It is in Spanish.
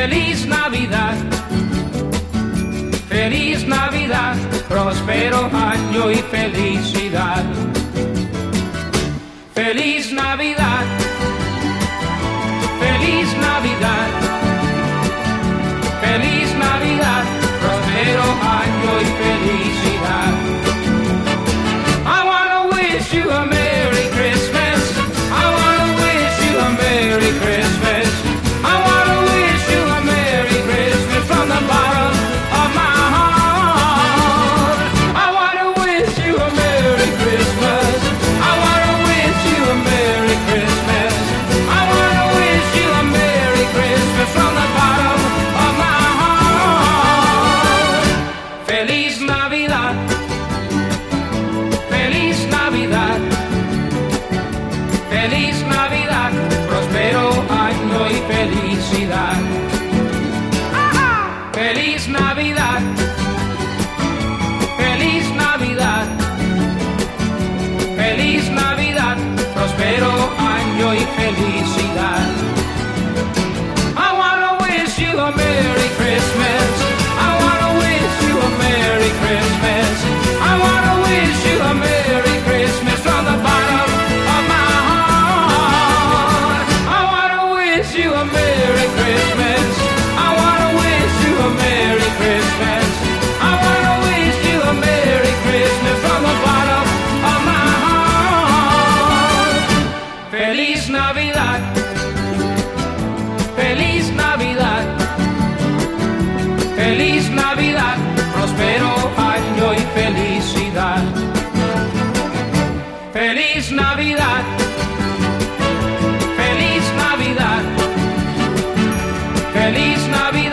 Feliz Navidad, feliz Navidad, próspero año y felicidad. Feliz Navidad, feliz Navidad, feliz Navidad, próspero año y felicidad. I wanna wish you a Merry Christmas. I wanna wish you a Merry Christmas. I wanna wish you a Merry Christmas from the bottom of my heart. I wanna wish you a Merry Christmas. I wanna wish you a Merry Christmas. I wanna wish you a Merry Christmas from the bottom of my heart. Feliz Navidad, feliz Navidad, feliz Navidad, próspero año y felicidad. Feliz Navidad, feliz Navidad, feliz Navidad, próspero año y felicidad. I wanna wish you a Merry Christmas. I wanna wish you a Merry Christmas. I wanna wish you a Merry Christmas from the bottom of my heart. I wanna wish you a Merry Christmas. I wanna wish you a Merry Christmas. I wanna wish you a Merry Christmas from the bottom of my heart. Feliz Navidad, feliz Navidad, feliz Navidad, próspero año y felicidad. Feliz Navidad, feliz Navidad, feliz Navidad.